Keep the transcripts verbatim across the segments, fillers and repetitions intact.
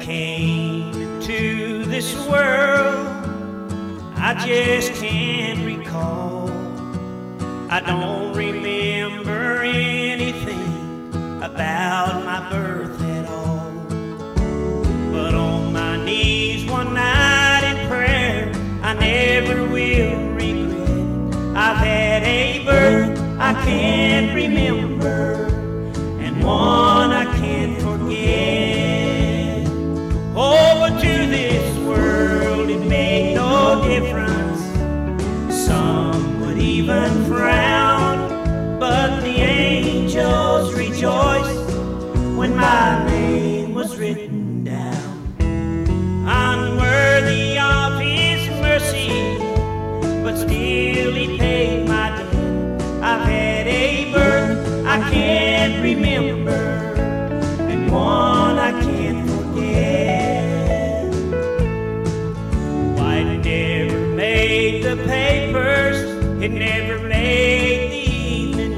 came into this world, I just can't recall. I don't remember anything about my birth at all. But on my knees one night in prayer, I never will regret. I've had a birth I can't remember, and one I can't forget. Oh, but to this world it made no difference. Some would even frown, but the angels rejoiced when my name was written down. Unworthy of His mercy, but still He paid my debt. I've had a birth I can't remember, and one I can't forget. Why, it never made the papers, it never made the evening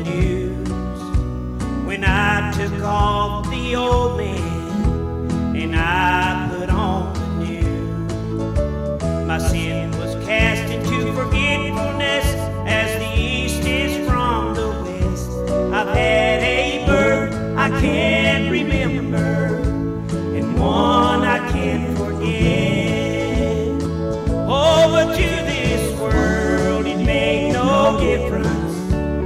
news. When I took off the old man and I put on the new, my sin was cast into forgetfulness as the east is from the west. I've had a birth I can't remember, and one I can't forget. Oh, but to this world it made no difference.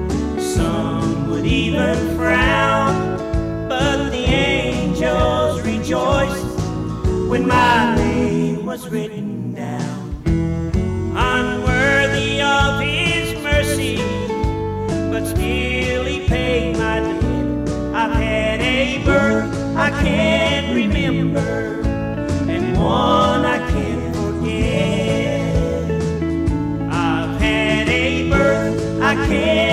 Some would even frown, but the angels rejoiced when my name was written down. Unworthy of His mercy, but still He paid my debt. I've had a birth I can't remember, and one I can't forget. I've had a birth I can't